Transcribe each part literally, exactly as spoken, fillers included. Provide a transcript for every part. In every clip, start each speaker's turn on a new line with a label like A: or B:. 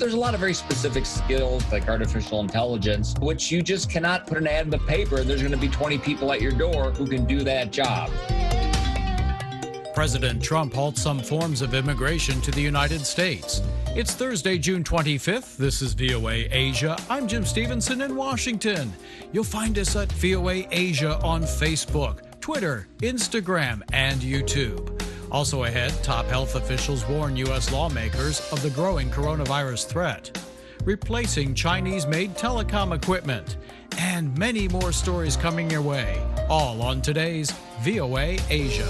A: There's a lot of very specific skills like artificial intelligence, which you just cannot put an ad in the paper and there's going to be twenty people at your door who can do that job.
B: President Trump halts some forms of immigration to the United States. It's Thursday, June twenty-fifth. This is V O A Asia. I'm Jim Stevenson in Washington. You'll find us at V O A Asia on Facebook, Twitter, Instagram, and YouTube. Also ahead, top health officials warn U S lawmakers of the growing coronavirus threat, replacing Chinese-made telecom equipment, and many more stories coming your way, all on today's V O A Asia.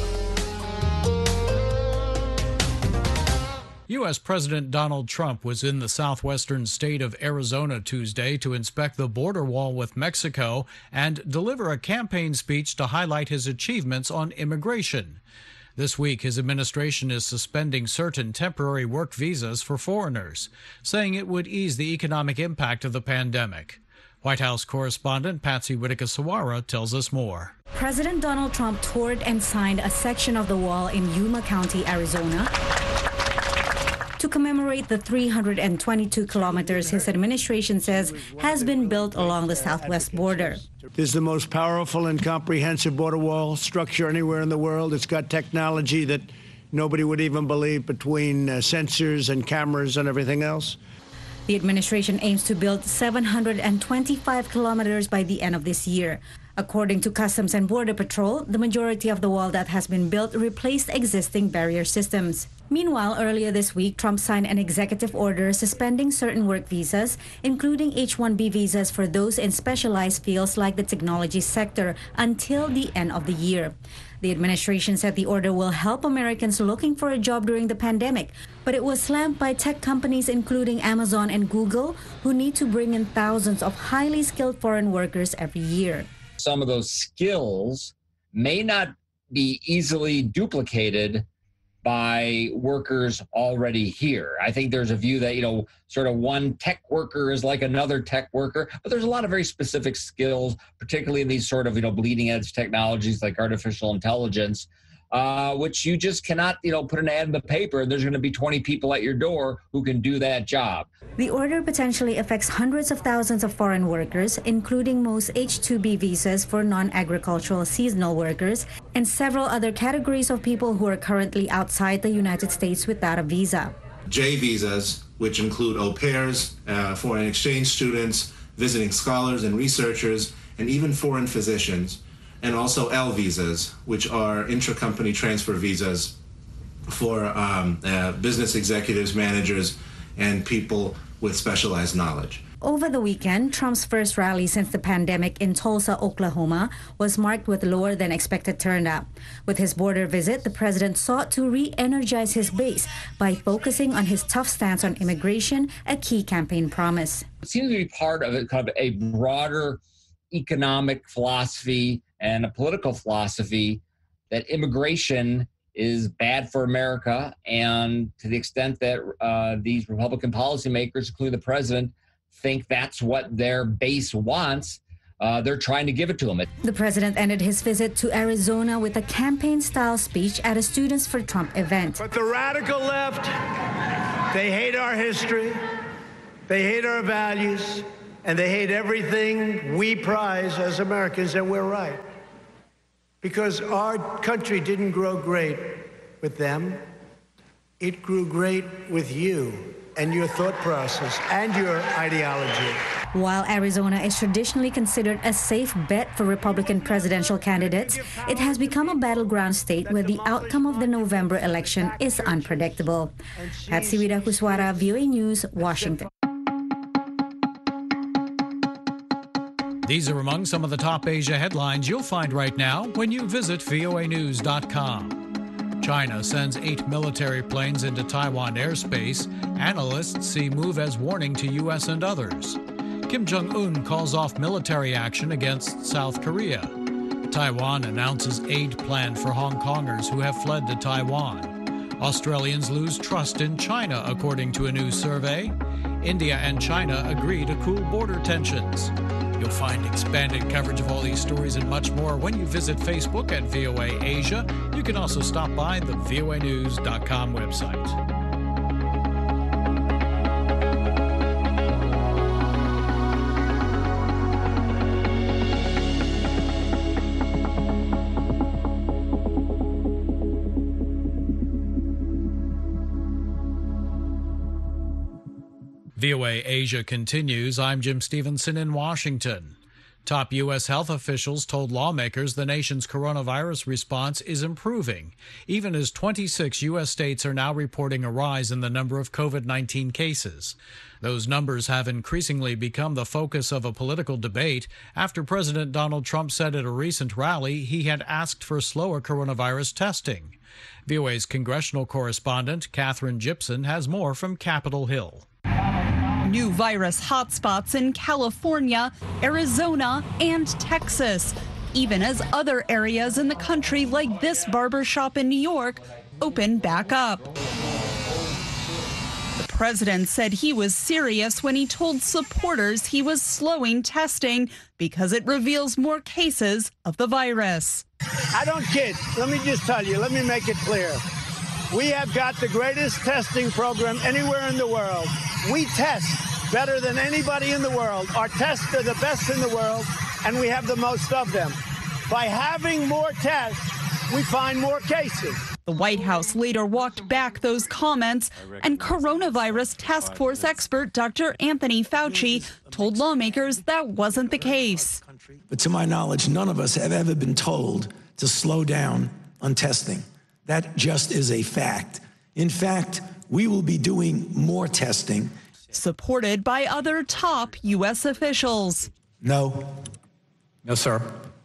B: U S President Donald Trump was in the southwestern state of Arizona Tuesday to inspect the border wall with Mexico and deliver a campaign speech to highlight his achievements on immigration. This week, his administration is suspending certain temporary work visas for foreigners, saying it would ease the economic impact of the pandemic. White House correspondent Patsy Widakuswara tells us more.
C: President Donald Trump toured and signed a section of the wall in Yuma County, Arizona, to commemorate the three hundred twenty-two kilometers his administration says has been built along the southwest border.
D: This is the most powerful and comprehensive border wall structure anywhere in the world. It's got technology that nobody would even believe, between uh, sensors and cameras and everything else.
C: The administration aims to build seven hundred twenty-five kilometers by the end of this year. According to Customs and Border Patrol, the majority of the wall that has been built replaced existing barrier systems. Meanwhile, earlier this week, Trump signed an executive order suspending certain work visas, including H one B visas for those in specialized fields like the technology sector, until the end of the year. The administration said the order will help Americans looking for a job during the pandemic, but it was slammed by tech companies including Amazon and Google, who need to bring in thousands of highly skilled foreign workers every year.
A: Some of those skills may not be easily duplicated by workers already here. I think there's a view that, you know, sort of one tech worker is like another tech worker, but there's a lot of very specific skills, particularly in these sort of, you know, bleeding edge technologies like artificial intelligence, uh, which you just cannot, you know, put an ad in the paper and there's going to be twenty people at your door who can do that job.
C: The order potentially affects hundreds of thousands of foreign workers, including most H two B visas for non-agricultural seasonal workers and several other categories of people who are currently outside the United States without a visa.
E: J visas, which include au pairs, uh, foreign exchange students, visiting scholars and researchers, and even foreign physicians, and also L visas, which are intra-company transfer visas for um, uh, business executives, managers, and people with specialized knowledge.
C: Over the weekend, Trump's first rally since the pandemic in Tulsa, Oklahoma, was marked with lower than expected turnout. With his border visit, the president sought to re-energize his base by focusing on his tough stance on immigration, a key campaign promise.
A: It seems to be part of a, kind of a broader economic philosophy and a political philosophy that immigration is bad for America, and to the extent that uh, these Republican policymakers, including the president, think that's what their base wants, uh, they're trying to give it to them.
C: The president ended his visit to Arizona with a campaign-style speech at a Students for Trump event.
D: But the radical left, they hate our history, they hate our values, and they hate everything we prize as Americans, and we're right. Because our country didn't grow great with them. It grew great with you and your thought process and your ideology.
C: While Arizona is traditionally considered a safe bet for Republican presidential candidates, it has become a battleground state where the outcome of the November election is unpredictable. Patsy Widakuswara, V O A News, Washington.
B: These are among some of the top Asia headlines you'll find right now when you visit V O A news dot com. China sends eight military planes into Taiwan airspace. Analysts see move as warning to U S and others. Kim Jong-un calls off military action against South Korea. Taiwan announces aid plan for Hong Kongers who have fled to Taiwan. Australians lose trust in China, according to a new survey. India and China agree to cool border tensions. You'll find expanded coverage of all these stories and much more when you visit Facebook at V O A Asia. You can also stop by the V O A news dot com website. V O A Asia continues. I'm Jim Stevenson in Washington. Top U S health officials told lawmakers the nation's coronavirus response is improving, even as twenty-six U S states are now reporting a rise in the number of COVID nineteen cases. Those numbers have increasingly become the focus of a political debate after President Donald Trump said at a recent rally he had asked for slower coronavirus testing. V O A's congressional correspondent Katherine Gypson has more from Capitol Hill.
F: New virus hotspots in California, Arizona, and Texas, even as other areas in the country like this barbershop in New York open back up. The president said he was serious when he told supporters he was slowing testing because it reveals more cases of the virus.
D: I don't kid. Let me just tell you, let me make it clear. We have got the greatest testing program anywhere in the world. We test better than anybody in the world. Our tests are the best in the world, and we have the most of them. By having more tests, we find more cases.
F: The White House later walked back those comments, and coronavirus task force expert Doctor Anthony Fauci told lawmakers that wasn't the case.
G: But to my knowledge, none of us have ever been told to slow down on testing. That just is a fact. In fact, we will be doing more testing.
F: Supported by other top U S officials.
G: No.
H: No, sir.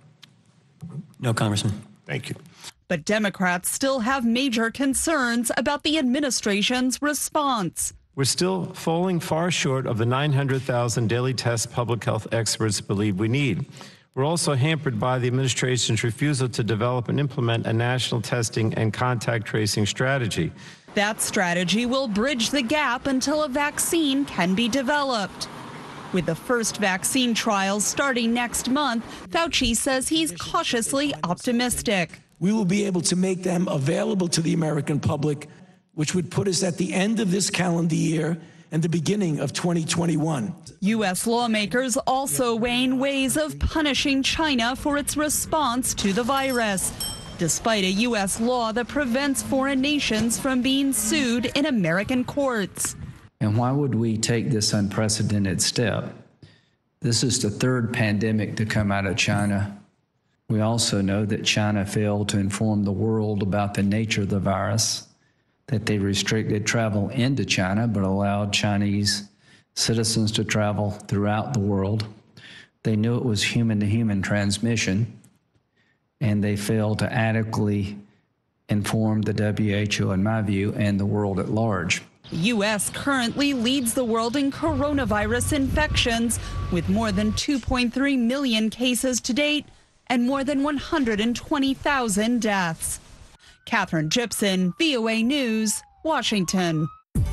H: No, Congressman.
G: Thank you.
F: But Democrats still have major concerns about the administration's response.
I: We're still falling far short of the nine hundred thousand daily tests public health experts believe we need. We're also hampered by the administration's refusal to develop and implement a national testing and contact tracing strategy.
F: That strategy will bridge the gap until a vaccine can be developed. With the first vaccine trials starting next month, Fauci says he's cautiously optimistic.
G: We will be able to make them available to the American public, which would put us at the end of this calendar year and the beginning of twenty twenty-one.
F: U S lawmakers also weighing ways of punishing China for its response to the virus, despite a U S law that prevents foreign nations from being sued in American courts.
J: And why would we take this unprecedented step? This is the third pandemic to come out of China. We also know that China failed to inform the world about the nature of the virus, that they restricted travel into China but allowed Chinese citizens to travel throughout the world. They knew it was human-to-human transmission, and they failed to adequately inform the W H O, in my view, and the world at large.
F: The U S currently leads the world in coronavirus infections, with more than two point three million cases to date and more than one hundred twenty thousand deaths. Katherine Gypson, V O A News, Washington.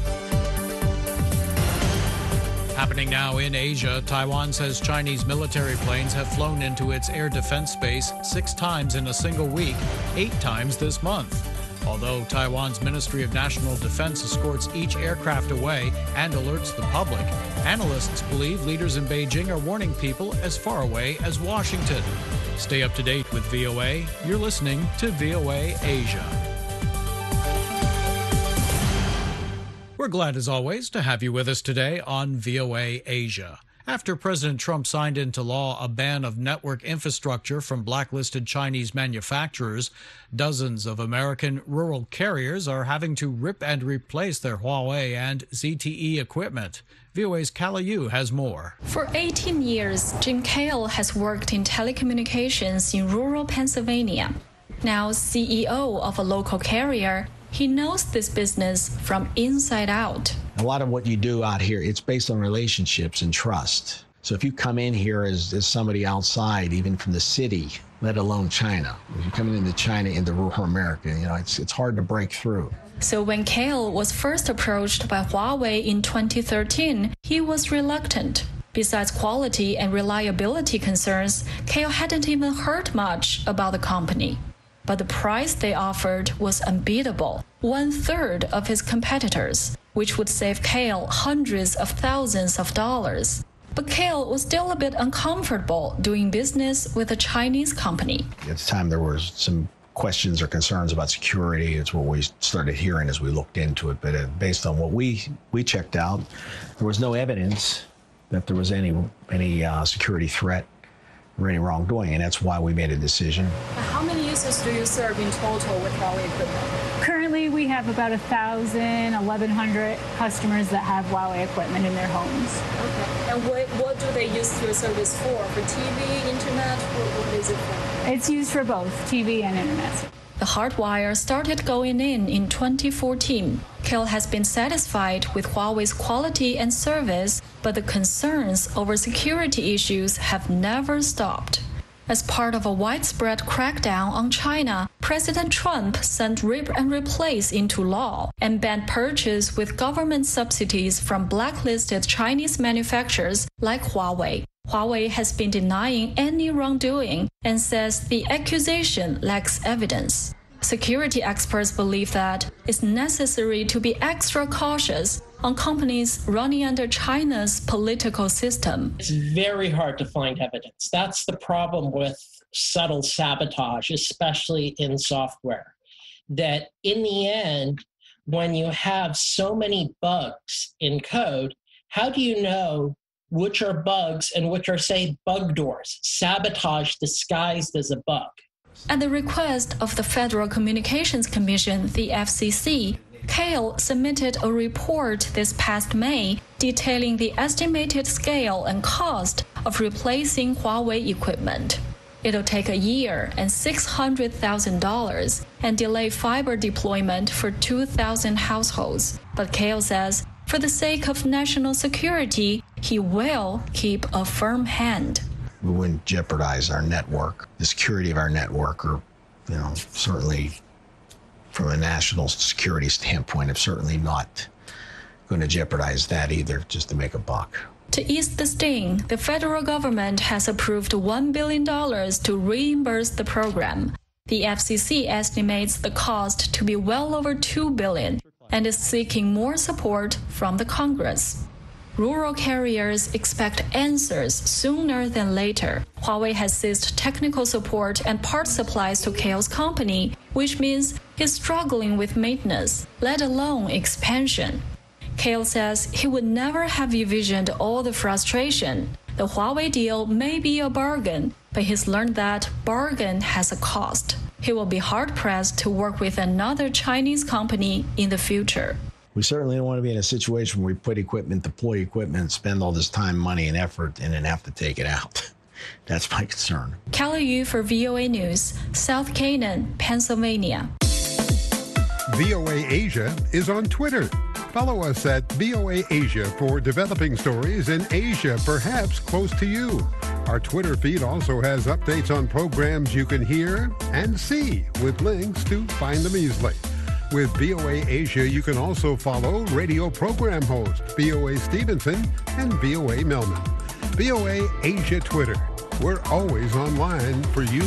B: Happening now in Asia, Taiwan says Chinese military planes have flown into its air defense base six times in a single week, eight times this month. Although Taiwan's Ministry of National Defense escorts each aircraft away and alerts the public, analysts believe leaders in Beijing are warning people as far away as Washington. Stay up to date with V O A. You're listening to V O A Asia. We're glad, as always, to have you with us today on V O A Asia. After President Trump signed into law a ban of network infrastructure from blacklisted Chinese manufacturers, dozens of American rural carriers are having to rip and replace their Huawei and Z T E equipment. V O A's Kala Yu has more.
K: For eighteen years, Jim Kale has worked in telecommunications in rural Pennsylvania. Now C E O of a local carrier, he knows this business from inside out.
L: A lot of what you do out here, it's based on relationships and trust. So if you come in here as, as somebody outside, even from the city, let alone China, if you're coming into China, into rural America, you know, it's, it's hard to break through.
K: So when Kale was first approached by Huawei in twenty thirteen, he was reluctant. Besides quality and reliability concerns, Kale hadn't even heard much about the company. But the price they offered was unbeatable, one third of his competitors, which would save Kale hundreds of thousands of dollars. But Kale was still a bit uncomfortable doing business with a Chinese company.
L: At the time, there was some questions or concerns about security. It's what we started hearing as we looked into it. But uh, based on what we we checked out, there was no evidence that there was any any uh, security threat or any wrongdoing, and that's why we made a decision.
M: How many users do you serve in total with Huawei equipment?
N: Currently, we have about one thousand, eleven hundred customers that have Huawei equipment in their homes.
M: Okay. And what, what do they use your service for? For T V, internet? What, what is it for?
N: It's used for both T V and internet.
K: The hardwire started going in in twenty fourteen. Kail has been satisfied with Huawei's quality and service, but the concerns over security issues have never stopped. As part of a widespread crackdown on China, President Trump sent rip and replace into law and banned purchase with government subsidies from blacklisted Chinese manufacturers like Huawei. Huawei has been denying any wrongdoing and says the accusation lacks evidence. Security experts believe that it's necessary to be extra cautious on companies running under China's political system.
O: It's very hard to find evidence. That's the problem with subtle sabotage, especially in software, that in the end, when you have so many bugs in code, how do you know which are bugs and which are, say, bug doors, sabotage disguised as a bug?
K: At the request of the Federal Communications Commission, the F C C, Kail submitted a report this past May detailing the estimated scale and cost of replacing Huawei equipment. It'll take a year and six hundred thousand dollars and delay fiber deployment for two thousand households. But Kail says, for the sake of national security, he will keep a firm hand.
L: We wouldn't jeopardize our network, the security of our network, or, you know, certainly from a national security standpoint, I'm certainly not going to jeopardize that either just to make a buck.
K: To ease the sting, the federal government has approved one billion dollars to reimburse the program. The F C C estimates the cost to be well over two billion dollars and is seeking more support from the Congress. Rural carriers expect answers sooner than later. Huawei has ceased technical support and part supplies to Kail's company, which means he's struggling with maintenance, let alone expansion. Kail says he would never have envisioned all the frustration. The Huawei deal may be a bargain, but he's learned that bargain has a cost. He will be hard-pressed to work with another Chinese company in the future.
L: We certainly don't want to be in a situation where we put equipment, deploy equipment, spend all this time, money, and effort, and then have to take it out. That's my concern.
K: Kelly Yu for V O A News, South Canaan, Pennsylvania.
P: V O A Asia is on Twitter. Follow us at V O A Asia for developing stories in Asia, perhaps close to you. Our Twitter feed also has updates on programs you can hear and see with links to find them easily. With V O A Asia, you can also follow radio program host V O A Stevenson and V O A Melman. V O A Asia Twitter. We're always online for you.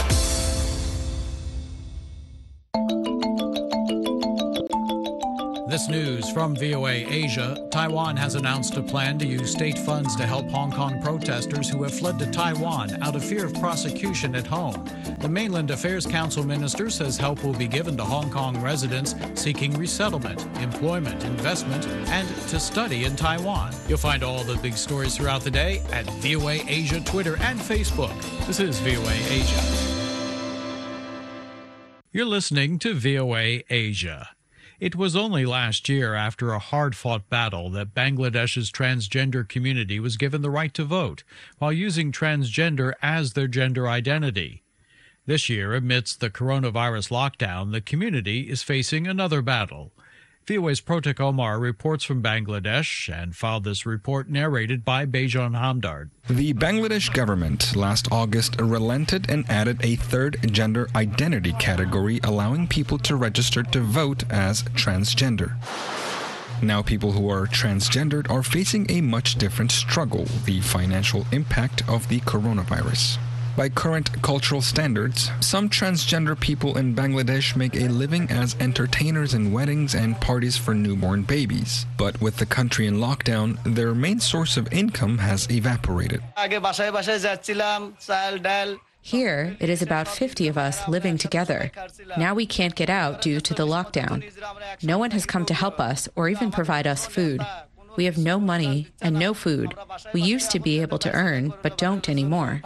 B: This news from V O A Asia. Taiwan has announced a plan to use state funds to help Hong Kong protesters who have fled to Taiwan out of fear of prosecution at home. The Mainland Affairs Council minister says help will be given to Hong Kong residents seeking resettlement, employment, investment, and to study in Taiwan. You'll find all the big stories throughout the day at V O A Asia Twitter and Facebook. This is V O A Asia. You're listening to V O A Asia. It was only last year, after a hard-fought battle, that Bangladesh's transgender community was given the right to vote, while using transgender as their gender identity. This year, amidst the coronavirus lockdown, the community is facing another battle. V O A's Protek Omar reports from Bangladesh and filed this report narrated by Bejan Hamdard.
Q: The Bangladesh government last August relented and added a third gender identity category, allowing people to register to vote as transgender. Now people who are transgendered are facing a much different struggle, the financial impact of the coronavirus. By current cultural standards, some transgender people in Bangladesh make a living as entertainers in weddings and parties for newborn babies. But with the country in lockdown, their main source of income has evaporated.
R: Here, it is about fifty of us living together. Now we can't get out due to the lockdown. No one has come to help us or even provide us food. We have no money and no food. We used to be able to earn, but don't anymore.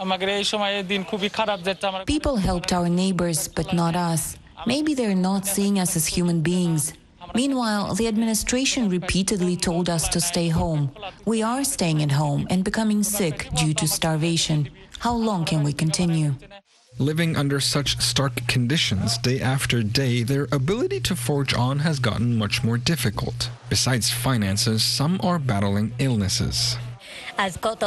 S: People helped our neighbors, but not us. Maybe they're not seeing us as human beings. Meanwhile, the administration repeatedly told us to stay home. We are staying at home and becoming sick due to starvation. How long can we continue?
Q: Living under such stark conditions day after day, their ability to forge on has gotten much more difficult. Besides finances, some are battling illnesses.
T: I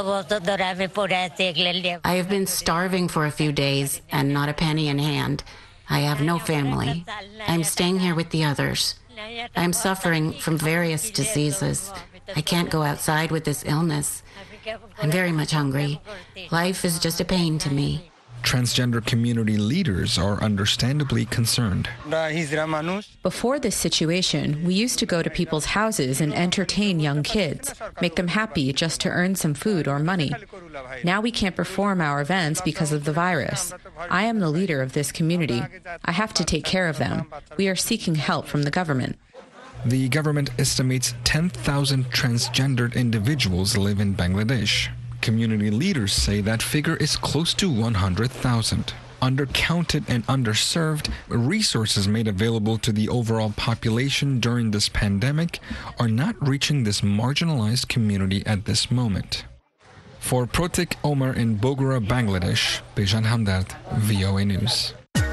T: have been starving for a few days and not a penny in hand. I have no family. I'm staying here with the others. I'm suffering from various diseases. I can't go outside with this illness. I'm very much hungry. Life is just a pain to me.
Q: Transgender community leaders are understandably concerned.
R: Before this situation, we used to go to people's houses and entertain young kids, make them happy just to earn some food or money. Now we can't perform our events because of the virus. I am the leader of this community. I have to take care of them. We are seeking help from the government.
Q: The government estimates ten thousand transgendered individuals live in Bangladesh. Community leaders say that figure is close to one hundred thousand. Undercounted and underserved, resources made available to the overall population during this pandemic are not reaching this marginalized community at this moment. For Protik Omar in Bogora, Bangladesh, Bijan Hamdard, V O A News.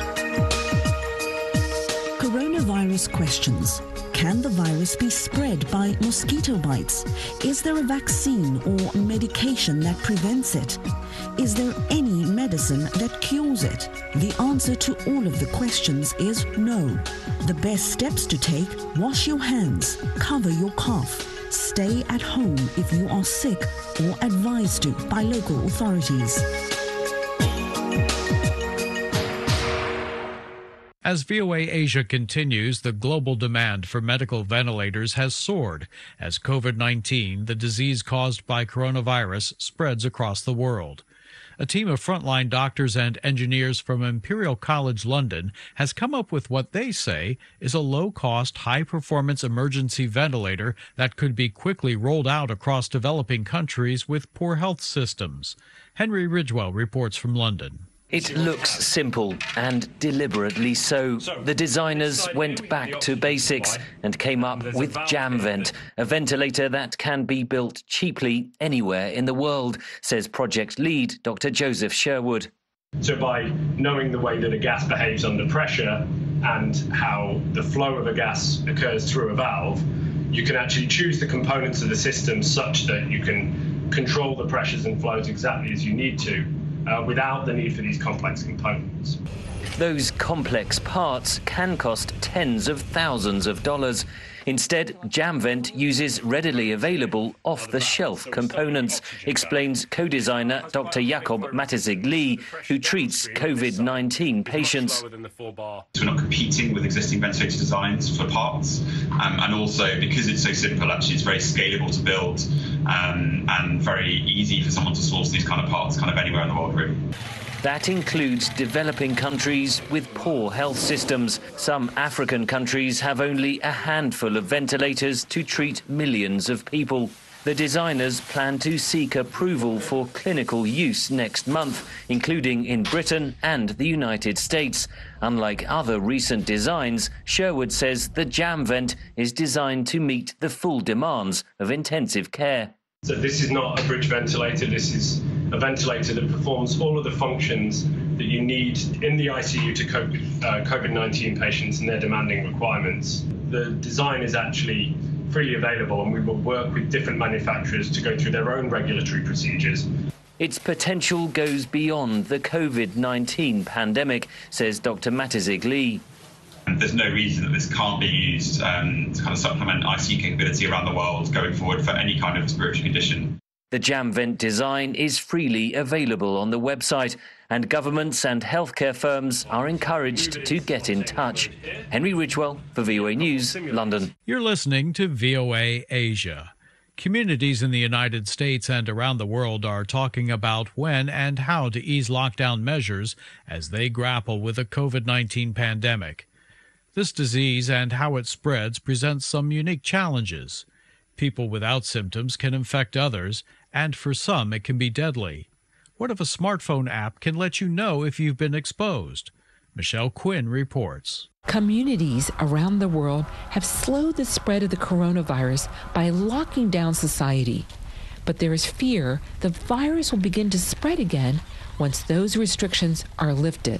U: Coronavirus questions. Can the virus be spread by mosquito bites? Is there a vaccine or medication that prevents it? Is there any medicine that cures it? The answer to all of the questions is no. The best steps to take: wash your hands, cover your cough, stay at home if you are sick or advised to by local authorities.
B: As V O A Asia continues, the global demand for medical ventilators has soared as COVID nineteen, the disease caused by coronavirus, spreads across the world. A team of frontline doctors and engineers from Imperial College London has come up with what they say is a low-cost, high-performance emergency ventilator that could be quickly rolled out across developing countries with poor health systems. Henry Ridgewell reports from London.
V: It looks simple, and deliberately so. The designers went back to basics and came up with JamVent, a ventilator that can be built cheaply anywhere in the world, says project lead Doctor Joseph Sherwood.
W: So by knowing the way that a gas behaves under pressure and how the flow of a gas occurs through a valve, you can actually choose the components of the system such that you can control the pressures and flows exactly as you need to. Uh, without the need for these complex components.
V: Those complex parts can cost tens of thousands of dollars. Instead, JamVent uses readily available off-the-shelf components, explains co-designer Doctor Jakob Matezig-Lee, who treats COVID nineteen patients.
X: We're not competing with existing ventilator designs for parts, um, and also because it's so simple, actually it's very scalable to build um, and very easy for someone to source these kind of parts kind of anywhere in the world, really.
V: That includes developing countries with poor health systems. Some African countries have only a handful of ventilators to treat millions of people. The designers plan to seek approval for clinical use next month, including in Britain and the United States. Unlike other recent designs, Sherwood says the JamVent is designed to meet the full demands of intensive care.
W: So this is not a bridge ventilator, this is a ventilator that performs all of the functions that you need in the I C U to cope with uh, COVID nineteen patients and their demanding requirements. The design is actually freely available, and we will work with different manufacturers to go through their own regulatory procedures.
V: Its potential goes beyond the COVID nineteen pandemic, says Doctor Matezig-Lee.
X: And there's no reason that this can't be used um, to kind of supplement I C U capability around the world going forward for any kind of respiratory condition.
V: The JamVent design is freely available on the website, and governments and healthcare firms are encouraged to get in touch. Henry Ridgewell for V O A News, London.
B: You're listening to V O A Asia. Communities in the United States and around the world are talking about when and how to ease lockdown measures as they grapple with the COVID nineteen pandemic. This disease and how it spreads presents some unique challenges. People without symptoms can infect others, and for some it can be deadly. What if a smartphone app can let you know if you've been exposed? Michelle Quinn reports.
A: Communities around the world have slowed the spread of the coronavirus by locking down society. But there is fear the virus will begin to spread again once those restrictions are lifted.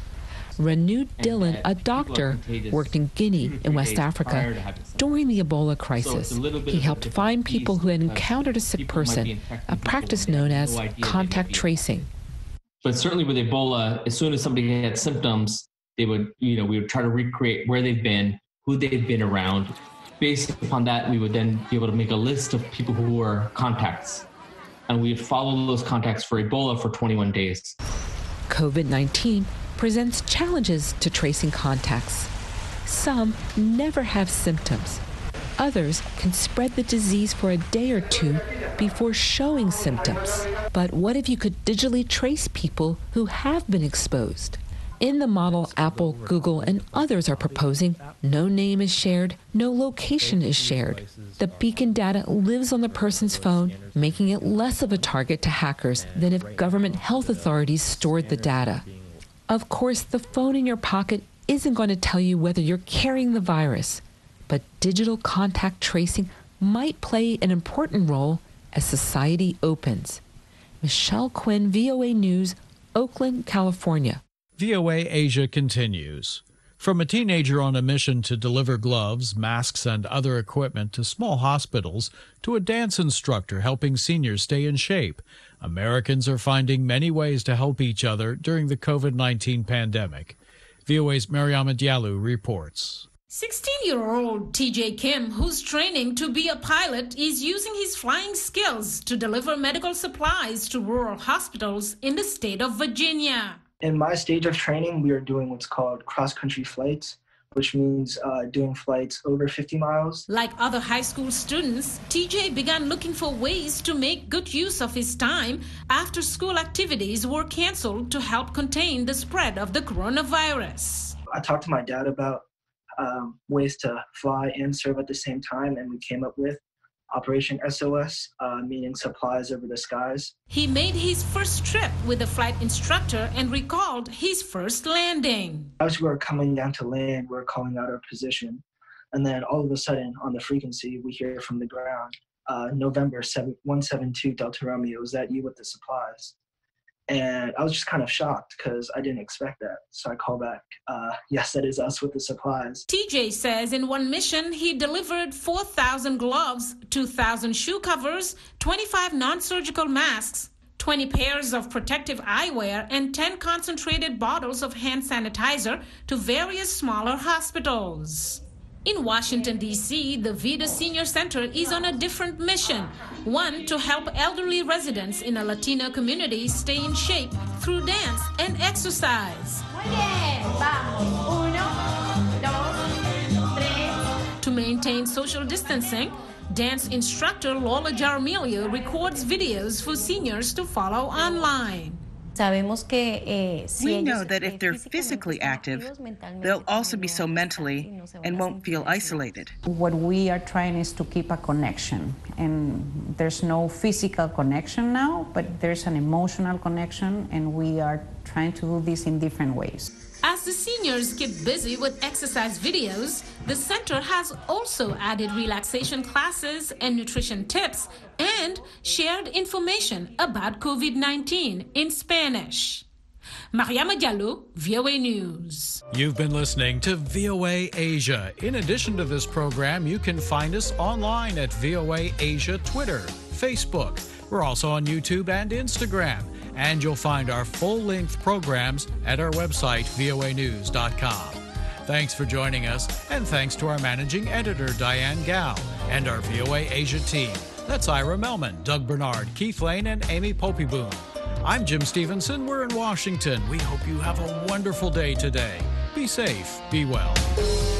A: Renu Dillon, a doctor, worked in Guinea in West Africa during the Ebola crisis. He helped find people who had encountered a sick person, a practice known as contact tracing.
C: But certainly with Ebola, as soon as somebody had symptoms, they would, you know, we would try to recreate where they've been, who they've been around. Based upon that, we would then be able to make a list of people who were contacts. And we would follow those contacts for Ebola for twenty-one days.
A: COVID nineteen presents challenges to tracing contacts. Some never have symptoms. Others can spread the disease for a day or two before showing symptoms. But what if you could digitally trace people who have been exposed? In the model Apple, Google, and others are proposing, no name is shared, no location is shared. The beacon data lives on the person's phone, making it less of a target to hackers than if government health authorities stored the data. Of course, the phone in your pocket isn't going to tell you whether you're carrying the virus, but digital contact tracing might play an important role as society opens. Michelle Quinn, V O A News, Oakland, California.
B: V O A Asia continues. From a teenager on a mission to deliver gloves, masks, and other equipment to small hospitals, to a dance instructor helping seniors stay in shape, Americans are finding many ways to help each other during the COVID nineteen pandemic. V O A's Mariama Diallo reports.
D: sixteen-year-old T J Kim, who's training to be a pilot, is using his flying skills to deliver medical supplies to rural hospitals in the state of Virginia.
E: In my stage of training, we are doing what's called cross-country flights, which means uh, doing flights over fifty miles.
D: Like other high school students, T J began looking for ways to make good use of his time after school activities were canceled to help contain the spread of the coronavirus.
E: I talked to my dad about um, ways to fly and serve at the same time, and we came up with Operation S O S, uh, meaning supplies over the skies.
D: He made his first trip with a flight instructor and recalled his first landing.
E: As we were coming down to land, we were calling out our position. And then all of a sudden, on the frequency, we hear from the ground, uh, November one seven two Delta Romeo, is that you with the supplies? And I was just kind of shocked because I didn't expect that. So I call back, uh, yes, that is us with the supplies.
D: T J says in one mission, he delivered four thousand gloves, two thousand shoe covers, twenty-five non-surgical masks, twenty pairs of protective eyewear, and ten concentrated bottles of hand sanitizer to various smaller hospitals. In Washington, D C, the Vida Senior Center is on a different mission, one to help elderly residents in a Latino community stay in shape through dance and exercise. To maintain social distancing, dance instructor Lola Jaramillo records videos for seniors to follow online.
Y: We know that if they're physically active, they'll also be so mentally and won't feel isolated.
Z: What we are trying is to keep a connection, and there's no physical connection now, but there's an emotional connection, and we are trying to do this in different ways.
D: As the seniors keep busy with exercise videos, the center has also added relaxation classes and nutrition tips and shared information about COVID nineteen in Spanish. Mariama Diallo, V O A News.
B: You've been listening to V O A Asia. In addition to this program, you can find us online at V O A Asia Twitter, Facebook. We're also on YouTube and Instagram. And you'll find our full-length programs at our website, V O A news dot com. Thanks for joining us, and thanks to our managing editor, Diane Gao, and our V O A Asia team. That's Ira Melman, Doug Bernard, Keith Lane, and Amy Poppyboom. I'm Jim Stevenson. We're in Washington. We hope you have a wonderful day today. Be safe. Be well.